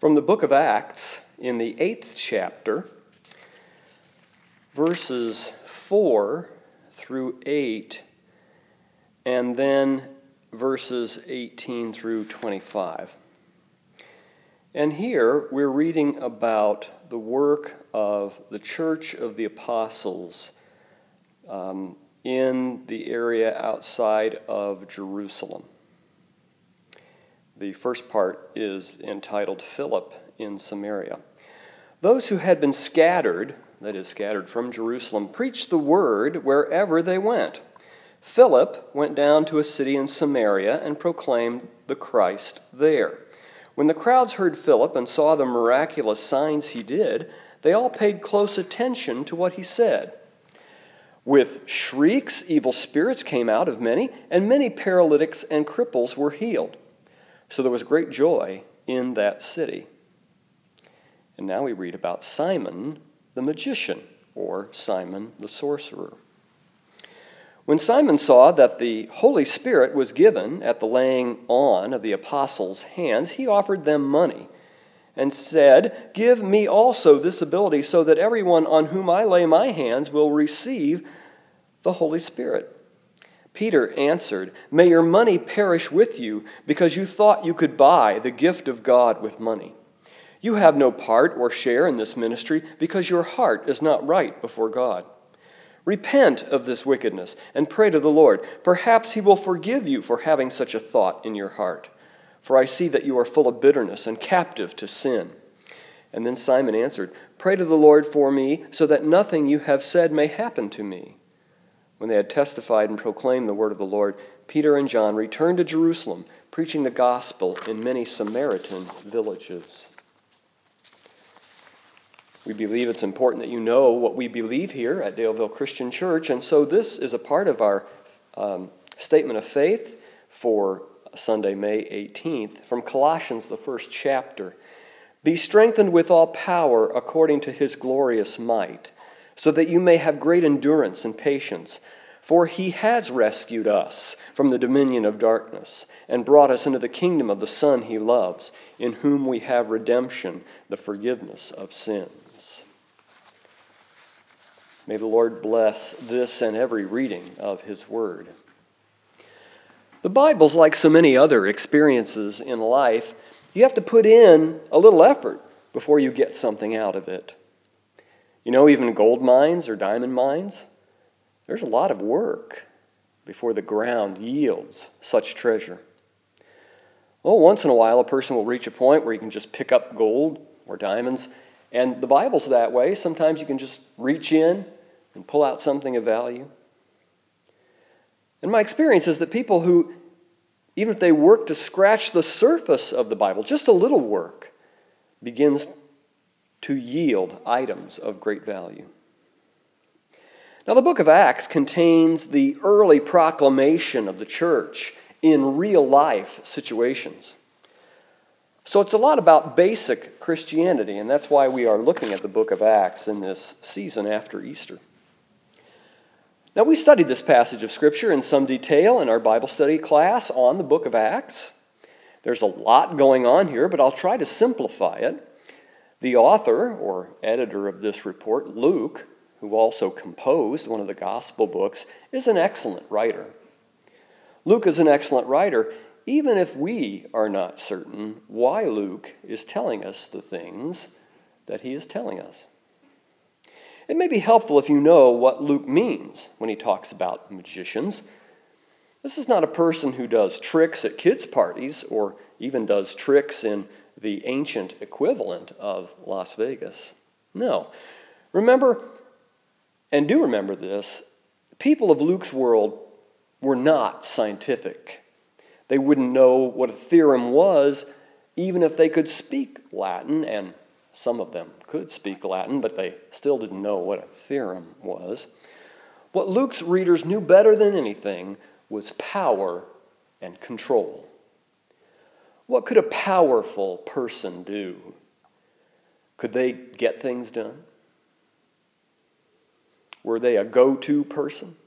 From the book of Acts, in the 8th chapter, verses 4 through 8, and then verses 18 through 25. And here we're reading about the work of the Church of the Apostles in the area outside of Jerusalem. The first part is entitled Philip in Samaria. Those who had been scattered, that is, scattered from Jerusalem, preached the word wherever they went. Philip went down to a city in Samaria and proclaimed the Christ there. When the crowds heard Philip and saw the miraculous signs he did, they all paid close attention to what he said. With shrieks, evil spirits came out of many, and many paralytics and cripples were healed. So there was great joy in that city. And now we read about Simon the magician, or Simon the sorcerer. When Simon saw that the Holy Spirit was given at the laying on of the apostles' hands, he offered them money and said, "Give me also this ability so that everyone on whom I lay my hands will receive the Holy Spirit." Peter answered, "May your money perish with you, because you thought you could buy the gift of God with money. You have no part or share in this ministry, because your heart is not right before God. Repent of this wickedness and pray to the Lord. Perhaps he will forgive you for having such a thought in your heart. For I see that you are full of bitterness and captive to sin." And then Simon answered, "Pray to the Lord for me, so that nothing you have said may happen to me." When they had testified and proclaimed the word of the Lord, Peter and John returned to Jerusalem, preaching the gospel in many Samaritan villages. We believe it's important that you know what we believe here at Daleville Christian Church, and so this is a part of our statement of faith for Sunday, May 18th, from Colossians, the first chapter. "Be strengthened with all power according to his glorious might, so that you may have great endurance and patience. For he has rescued us from the dominion of darkness and brought us into the kingdom of the Son he loves, in whom we have redemption, the forgiveness of sins." May the Lord bless this and every reading of his word. The Bible's like so many other experiences in life. You have to put in a little effort before you get something out of it. You know, even gold mines or diamond mines, there's a lot of work before the ground yields such treasure. Well, once in a while, a person will reach a point where you can just pick up gold or diamonds, and the Bible's that way. Sometimes you can just reach in and pull out something of value. And my experience is that people who, even if they work to scratch the surface of the Bible, just a little work, begins to yield items of great value. Now, the book of Acts contains the early proclamation of the church in real-life situations. So it's a lot about basic Christianity, and that's why we are looking at the book of Acts in this season after Easter. Now, we studied this passage of Scripture in some detail in our Bible study class on the book of Acts. There's a lot going on here, but I'll try to simplify it. The author or editor of this report, Luke, who also composed one of the gospel books, is an excellent writer. Luke is an excellent writer, even if we are not certain why Luke is telling us the things that he is telling us. It may be helpful if you know what Luke means when he talks about magicians. This is not a person who does tricks at kids' parties or even does tricks in the ancient equivalent of Las Vegas. No. Remember, and do remember this, people of Luke's world were not scientific. They wouldn't know what a theorem was, even if they could speak Latin, and some of them could speak Latin, but they still didn't know what a theorem was. What Luke's readers knew better than anything was power and control. What could a powerful person do? Could they get things done? Were they a go-to person?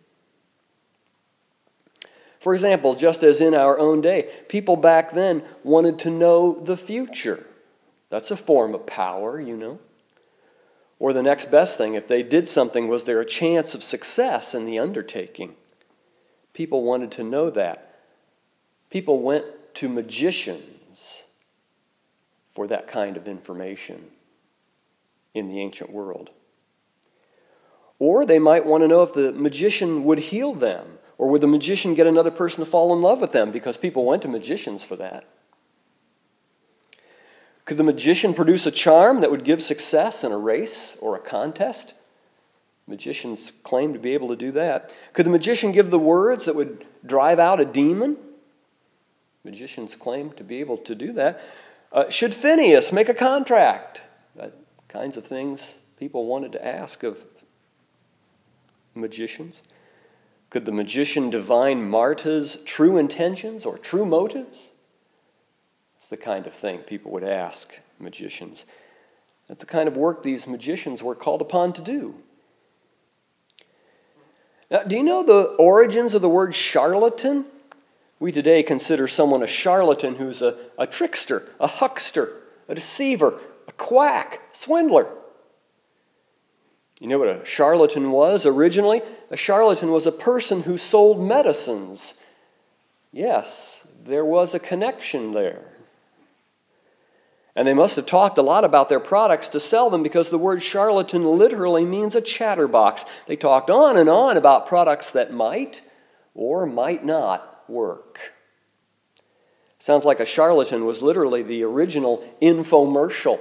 For example, just as in our own day, people back then wanted to know the future. That's a form of power, you know. Or the next best thing, if they did something, was there a chance of success in the undertaking? People wanted to know that. People went to magicians for that kind of information in the ancient world. Or they might want to know if the magician would heal them, or would the magician get another person to fall in love with them, because people went to magicians for that. Could the magician produce a charm that would give success in a race or a contest? Magicians claim to be able to do that. Could the magician give the words that would drive out a demon? Magicians claim to be able to do that. Should Phineas make a contract? That kinds of things people wanted to ask of magicians. Could the magician divine Marta's true intentions or true motives? It's the kind of thing people would ask magicians. That's the kind of work these magicians were called upon to do. Now, do you know the origins of the word charlatan? We today consider someone a charlatan who's a trickster, a huckster, a deceiver, a quack, swindler. You know what a charlatan was originally? A charlatan was a person who sold medicines. Yes, there was a connection there. And they must have talked a lot about their products to sell them, because the word charlatan literally means a chatterbox. They talked on and on about products that might or might not work. Sounds like a charlatan was literally the original infomercial.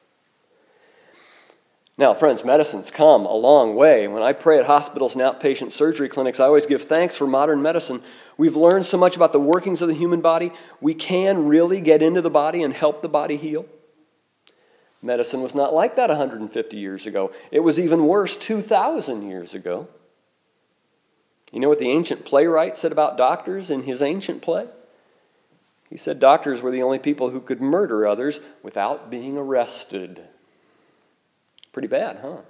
Now, friends, medicine's come a long way. When I pray at hospitals and outpatient surgery clinics, I always give thanks for modern medicine. We've learned so much about the workings of the human body. We can really get into the body and help the body heal. Medicine was not like that 150 years ago. It was even worse 2,000 years ago. You know what the ancient playwright said about doctors in his ancient play? He said doctors were the only people who could murder others without being arrested. Pretty bad, huh?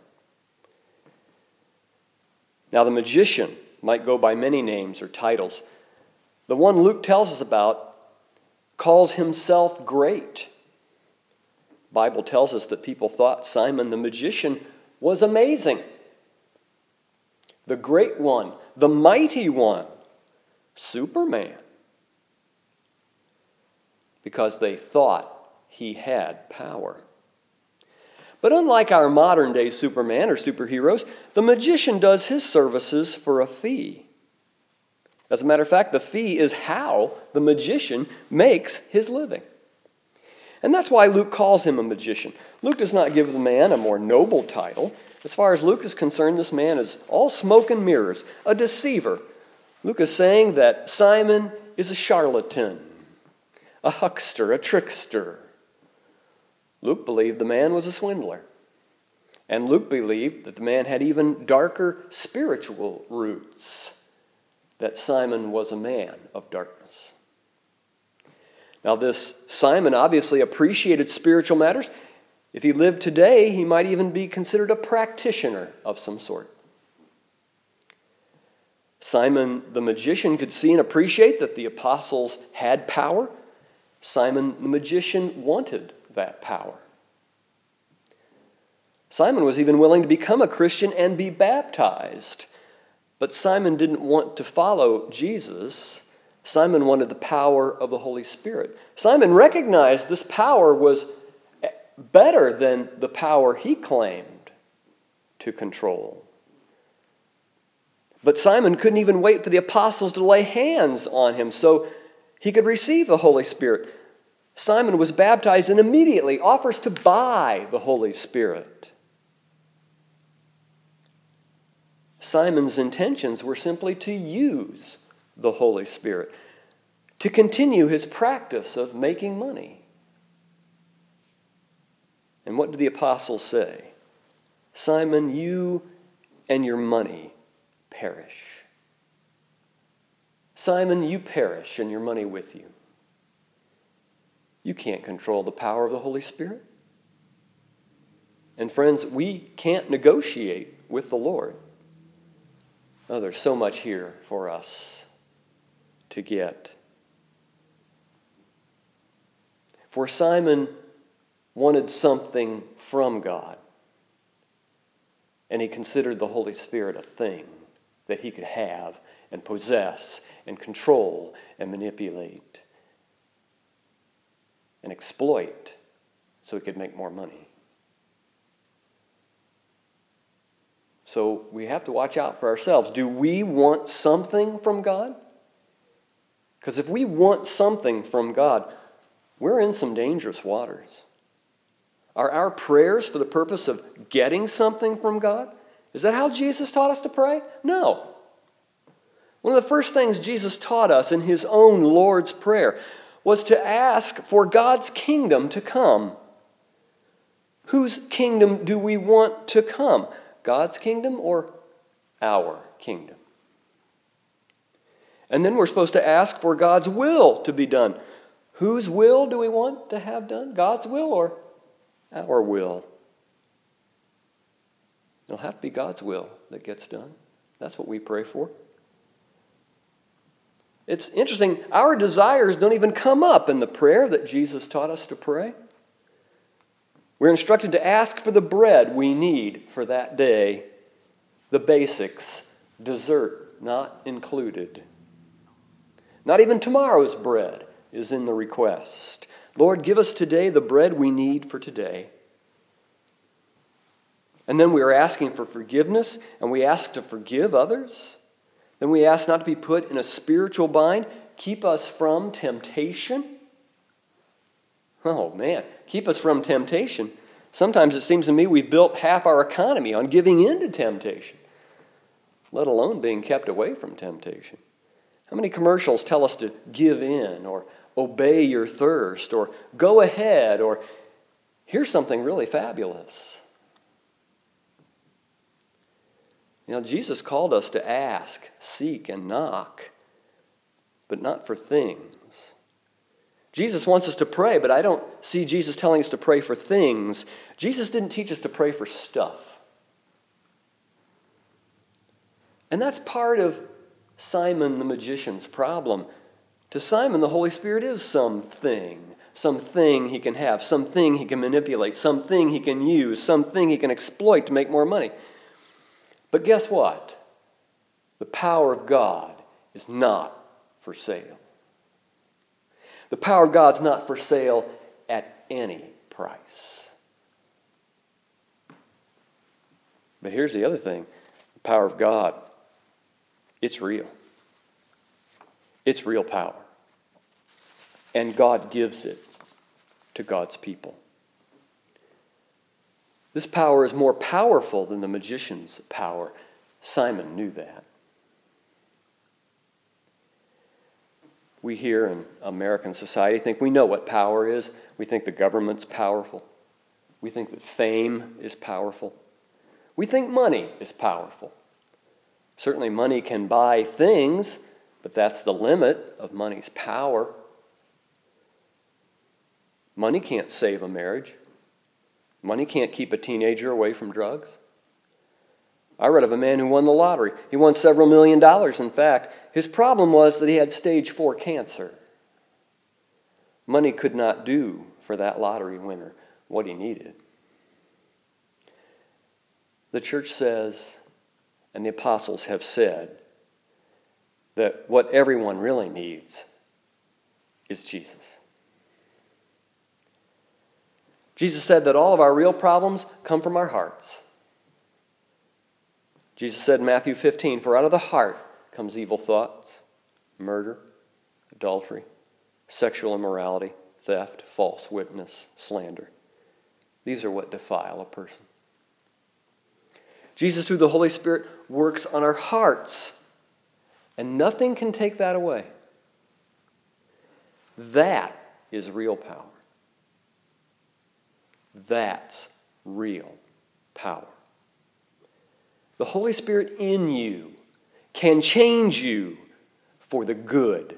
Now, the magician might go by many names or titles. The one Luke tells us about calls himself great. The Bible tells us that people thought Simon the magician was amazing. The great one, the mighty one, Superman. Because they thought he had power. But unlike our modern-day Superman or superheroes, the magician does his services for a fee. As a matter of fact, the fee is how the magician makes his living. And that's why Luke calls him a magician. Luke does not give the man a more noble title. As far as Luke is concerned, this man is all smoke and mirrors, a deceiver. Luke is saying that Simon is a charlatan, a huckster, a trickster. Luke believed the man was a swindler. And Luke believed that the man had even darker spiritual roots, that Simon was a man of darkness. Now, this Simon obviously appreciated spiritual matters. If he lived today, he might even be considered a practitioner of some sort. Simon the magician could see and appreciate that the apostles had power. Simon the magician wanted that power. Simon was even willing to become a Christian and be baptized. But Simon didn't want to follow Jesus. Simon wanted the power of the Holy Spirit. Simon recognized this power was better than the power he claimed to control. But Simon couldn't even wait for the apostles to lay hands on him so he could receive the Holy Spirit. Simon was baptized and immediately offers to buy the Holy Spirit. Simon's intentions were simply to use the Holy Spirit, to continue his practice of making money. And what did the apostles say? Simon, you and your money perish. Simon, you perish and your money with you. You can't control the power of the Holy Spirit. And friends, we can't negotiate with the Lord. Oh, there's so much here for us to get. For Simon, wanted something from God. And he considered the Holy Spirit a thing that he could have and possess and control and manipulate and exploit so he could make more money. So we have to watch out for ourselves. Do we want something from God? Because if we want something from God, we're in some dangerous waters. Are our prayers for the purpose of getting something from God? Is that how Jesus taught us to pray? No. One of the first things Jesus taught us in his own Lord's Prayer was to ask for God's kingdom to come. Whose kingdom do we want to come? God's kingdom or our kingdom? And then we're supposed to ask for God's will to be done. Whose will do we want to have done? God's will or our will? It'll have to be God's will that gets done. That's what we pray for. It's interesting, our desires don't even come up in the prayer that Jesus taught us to pray. We're instructed to ask for the bread we need for that day, the basics, dessert not included. Not even tomorrow's bread is in the request. Lord, give us today the bread we need for today. And then we are asking for forgiveness, and we ask to forgive others. Then we ask not to be put in a spiritual bind. Keep us from temptation. Oh man, keep us from temptation. Sometimes it seems to me we've built half our economy on giving in to temptation, let alone being kept away from temptation. How many commercials tell us to give in or obey your thirst or go ahead or here's something really fabulous? You know, Jesus called us to ask, seek, and knock, but not for things. Jesus wants us to pray, but I don't see Jesus telling us to pray for things. Jesus didn't teach us to pray for stuff. And that's part of Simon the magician's problem. To Simon, the Holy Spirit is something he can have, something he can manipulate, something he can use, something he can exploit to make more money. But guess what? The power of God is not for sale. The power of God's not for sale at any price. But here's the other thing. The power of God, it's real. It's real power. And God gives it to God's people. This power is more powerful than the magician's power. Simon knew that. We here in American society think we know what power is. We think the government's powerful. We think that fame is powerful. We think money is powerful. Certainly money can buy things, but that's the limit of money's power. Money can't save a marriage. Money can't keep a teenager away from drugs. I read of a man who won the lottery. He won several $1 million. In fact, his problem was that he had stage 4 cancer. Money could not do for that lottery winner what he needed. The church says, and the apostles have said, that what everyone really needs is Jesus. Jesus said that all of our real problems come from our hearts. Jesus said in Matthew 15, "For out of the heart comes evil thoughts, murder, adultery, sexual immorality, theft, false witness, slander. These are what defile a person." Jesus, through the Holy Spirit, works on our hearts, and nothing can take that away. That is real power. That's real power. The Holy Spirit in you can change you for the good.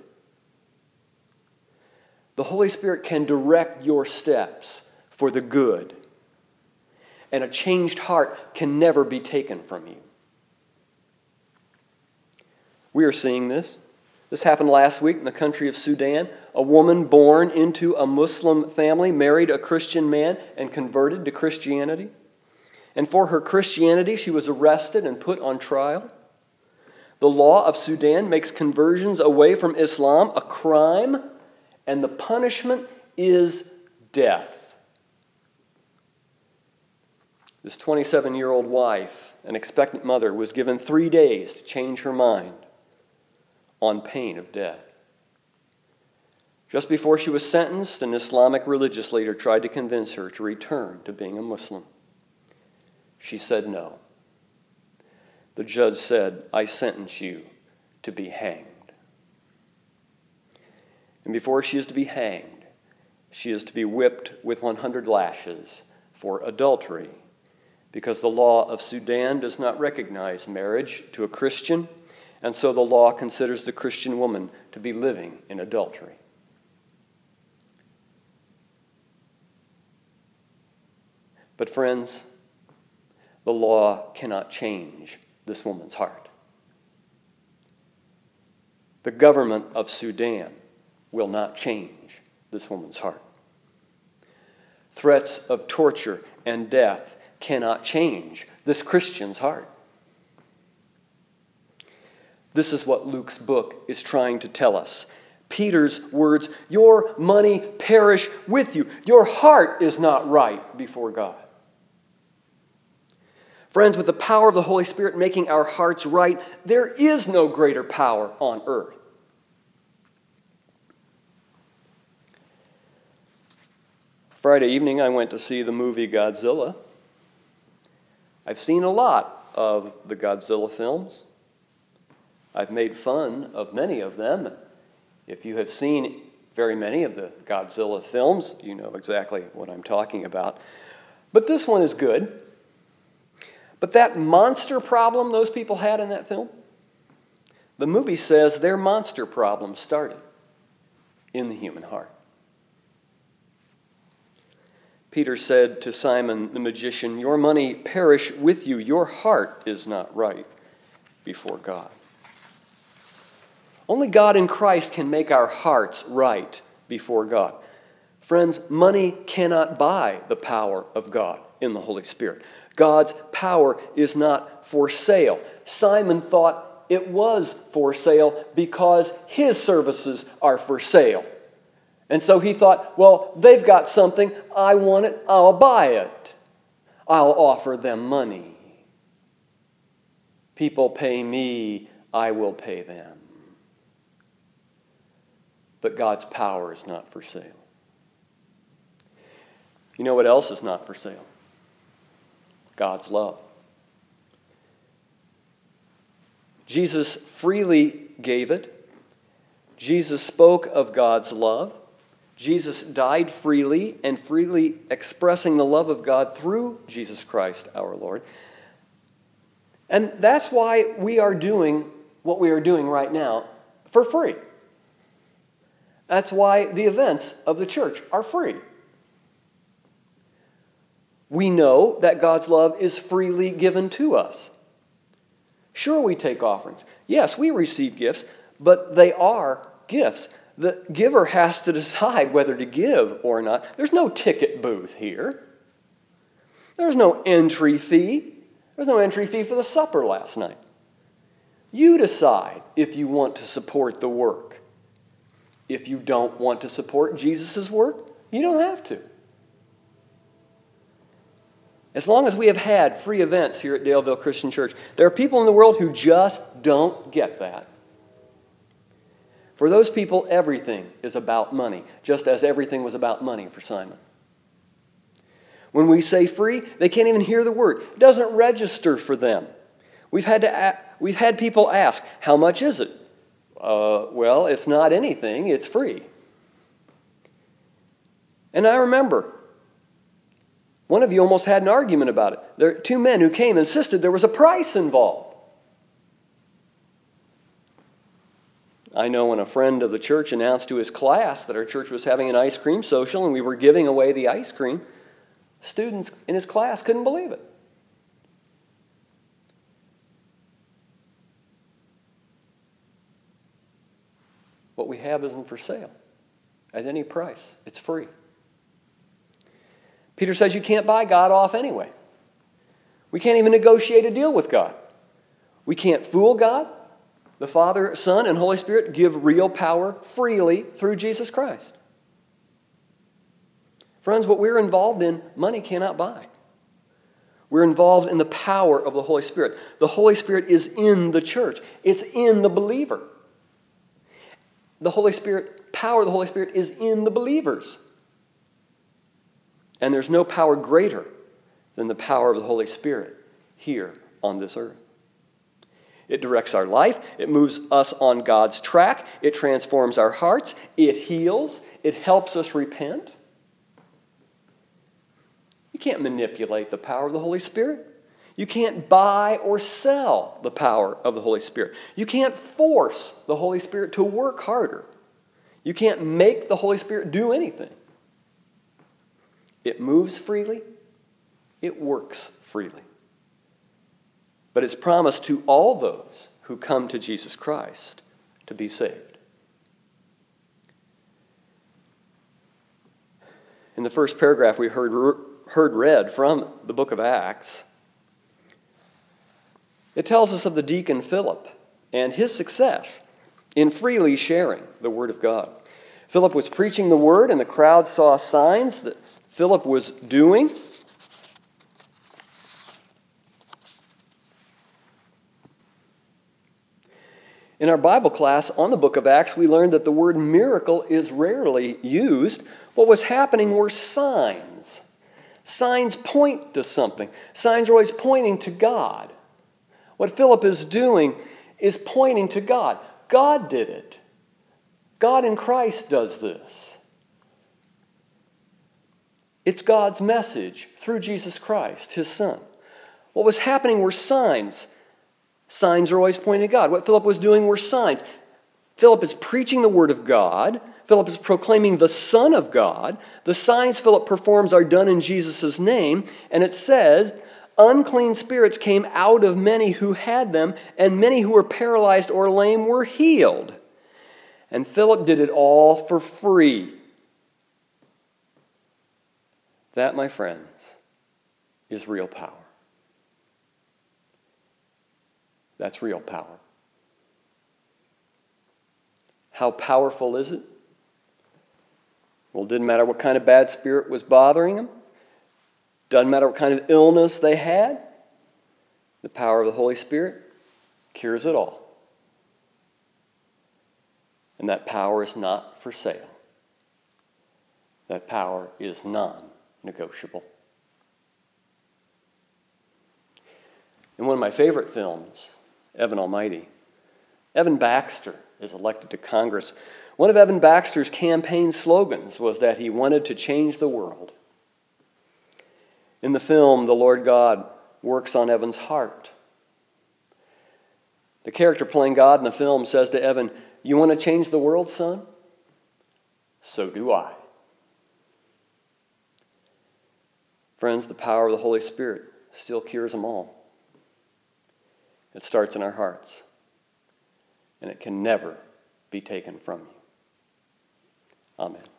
The Holy Spirit can direct your steps for the good. And a changed heart can never be taken from you. We are seeing this. This happened last week in the country of Sudan. A woman born into a Muslim family married a Christian man and converted to Christianity. And for her Christianity, she was arrested and put on trial. The law of Sudan makes conversions away from Islam a crime, and the punishment is death. This 27-year-old wife, an expectant mother, was given 3 days to change her mind on pain of death. Just before she was sentenced, an Islamic religious leader tried to convince her to return to being a Muslim. She said no. The judge said, "I sentence you to be hanged." And before she is to be hanged, she is to be whipped with 100 lashes for adultery, because the law of Sudan does not recognize marriage to a Christian, and so the law considers the Christian woman to be living in adultery. But friends, the law cannot change this woman's heart. The government of Sudan will not change this woman's heart. Threats of torture and death cannot change this Christian's heart. This is what Luke's book is trying to tell us. Peter's words, "Your money perish with you. Your heart is not right before God." Friends, with the power of the Holy Spirit making our hearts right, there is no greater power on earth. Friday evening, I went to see the movie Godzilla. I've seen a lot of the Godzilla films. I've made fun of many of them. If you have seen very many of the Godzilla films, you know exactly what I'm talking about. But this one is good. But that monster problem those people had in that film, the movie says their monster problem started in the human heart. Peter said to Simon the magician, "Your money perish with you. Your heart is not right before God." Only God in Christ can make our hearts right before God. Friends, money cannot buy the power of God in the Holy Spirit. God's power is not for sale. Simon thought it was for sale because his services are for sale. And so he thought, well, they've got something, I want it, I'll buy it. I'll offer them money. People pay me, I will pay them. But God's power is not for sale. You know what else is not for sale? God's love. Jesus freely gave it. Jesus spoke of God's love. Jesus died freely and freely expressing the love of God through Jesus Christ our Lord. And that's why we are doing what we are doing right now for free. That's why the events of the church are free. We know that God's love is freely given to us. Sure, we take offerings. Yes, we receive gifts, but they are gifts. The giver has to decide whether to give or not. There's no ticket booth here. There's no entry fee. There's no entry fee for the supper last night. You decide if you want to support the work. If you don't want to support Jesus' work, you don't have to. As long as we have had free events here at Daleville Christian Church, there are people in the world who just don't get that. For those people, everything is about money, just as everything was about money for Simon. When we say free, they can't even hear the word. It doesn't register for them. We've had people ask, how much is it? Well, it's not anything, it's free. And I remember, one of you almost had an argument about it. There are two men who came and insisted there was a price involved. I know when a friend of the church announced to his class that our church was having an ice cream social and we were giving away the ice cream, students in his class couldn't believe it. have isn't for sale at any price. It's free. Peter says you can't buy God off anyway. We can't even negotiate a deal with God. We can't fool God. The Father, Son, and Holy Spirit give real power freely through Jesus Christ. Friends, what we're involved in, money cannot buy. We're involved in the power of the Holy Spirit. The Holy Spirit is in the church. It's in the believer. The Holy Spirit, power of the Holy Spirit is in the believers. And there's no power greater than the power of the Holy Spirit here on this earth. It directs our life. It moves us on God's track. It transforms our hearts. It heals. It helps us repent. You can't manipulate the power of the Holy Spirit. You can't buy or sell the power of the Holy Spirit. You can't force the Holy Spirit to work harder. You can't make the Holy Spirit do anything. It moves freely. It works freely. But it's promised to all those who come to Jesus Christ to be saved. In the first paragraph we heard read from the book of Acts, it tells us of the deacon Philip and his success in freely sharing the Word of God. Philip was preaching the Word, and the crowd saw signs that Philip was doing. In our Bible class on the book of Acts, we learned that the word miracle is rarely used. What was happening were signs. Signs point to something. Signs are always pointing to God. What Philip is doing is pointing to God. God did it. God in Christ does this. It's God's message through Jesus Christ, His Son. What was happening were signs. Signs are always pointing to God. What Philip was doing were signs. Philip is preaching the Word of God. Philip is proclaiming the Son of God. The signs Philip performs are done in Jesus' name. And it says, unclean spirits came out of many who had them, and many who were paralyzed or lame were healed. And Philip did it all for free. That, my friends, is real power. That's real power. How powerful is it? Well, it didn't matter what kind of bad spirit was bothering them. Doesn't matter what kind of illness they had. The power of the Holy Spirit cures it all. And that power is not for sale. That power is non-negotiable. In one of my favorite films, Evan Almighty, Evan Baxter is elected to Congress. One of Evan Baxter's campaign slogans was that he wanted to change the world. In the film, the Lord God works on Evan's heart. The character playing God in the film says to Evan, "You want to change the world, son? So do I." Friends, the power of the Holy Spirit still cures them all. It starts in our hearts, and it can never be taken from you. Amen.